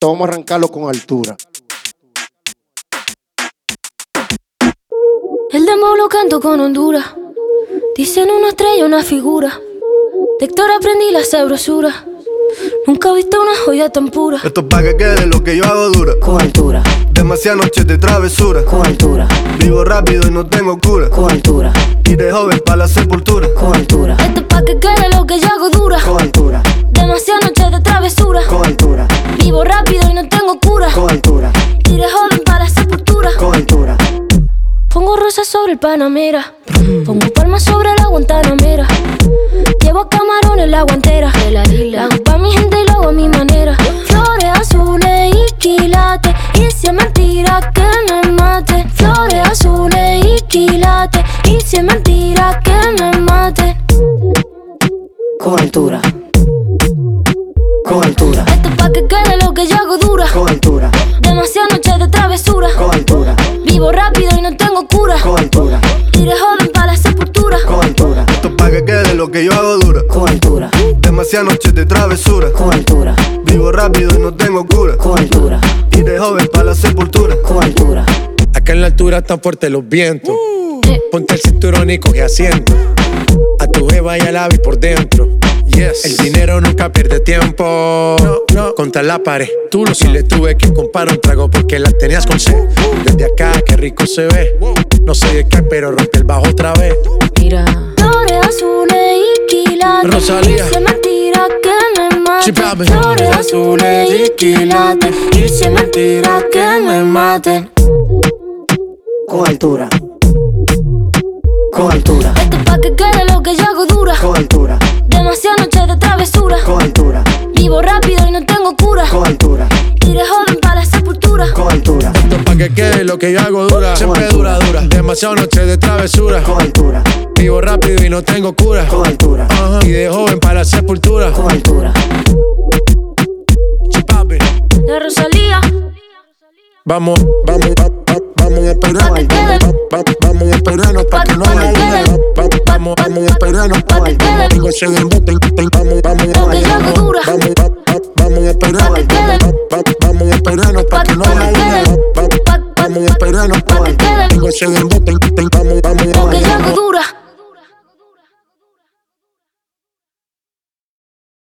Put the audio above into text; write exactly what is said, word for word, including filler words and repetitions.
Esto vamos a arrancarlo con altura. El dembow lo canto con Honduras. Dicen una estrella, una figura. De Héctor aprendí la sabrosura. Nunca he visto una joya tan pura. Esto es pa' que quede lo que yo hago dura. Con altura. Demasiadas noches de travesura. Con altura. Vivo rápido y no tengo cura. Con altura. Y de joven pa' la sepultura. Con altura. Esto es pa' que quede lo que yo hago dura. Con altura. Demasiadas noches de travesura. Con altura. Vivo rápido y no tengo cura. Con altura. Y de joven para la sepultura. Con altura. Pongo rosas sobre el Panamera. Pongo palmas sobre la Guantanamera. Llevo camarones la guantera. La hago pa' mi gente y lo hago a mi manera. Flores azules y quilates. Y si es mentira que me mate. Flores azules y quilates. Y si es mentira que me mate. Con altura. Con altura. Esto es pa' que quede lo que yo hago dura. Con altura. Demasiadas noches de travesura. Con altura. Vivo rápido y no tengo cura. Con altura. Y de joven para la sepultura. Con altura. Esto es pa' que quede lo que yo hago dura. Con altura. Demasiadas noches de travesura. Con altura. Vivo rápido y no tengo cura. Con altura. Y de joven pa' la sepultura. Con altura. Acá en la altura están fuertes los vientos. Eh. Ponte el cinturón y coge asiento. A tu jeva y al ave por dentro. Yes. El dinero nunca pierde tiempo. No, no. Contra la pared. Tú no, si le tuve que comprar un trago porque la tenías con sed. Desde acá, qué rico se ve. No sé de qué, pero rompe el bajo otra vez. Mira. Flores azules y quilates. Rosalía. Y si es mentira que me mate. Chipame. Flores azules y quilates. Y si es mentira que me mate. Con altura. Con altura. Esto es pa' que quede lo que yo hago dura. Con altura. Demasiadas noches de travesura. Con altura. Vivo rápido y no tengo cura. Con altura. Y de joven para la sepultura. Con altura. Esto es pa' que quede lo que yo hago dura. Siempre dura, dura. Demasiadas noches de travesura. Con altura. Vivo rápido y no tengo cura. Con altura. Ajá. Y de joven para la sepultura. Con altura. Chipapi. La Rosalía. Vamos, vamos, va, va, vamos a esperar. Pa' que quede. Va, va, vamos a esperarnos pa' que no Pa' que haya quede. duda. Va, va, Vamos, vamos a esperarnos Pa' que quede. Digo, se emboten, ten, vamos, vamos Lo que yo hago dura. Vamos, va, va, vamos a esperar. Pa' que quede. Va, va, Vamos a esperarnos pa' Pa' que no que haya quede. duda. Va, va, Pa' Vamos a esperarnos Pa' que quede. Digo, se emboten, ten, vamos,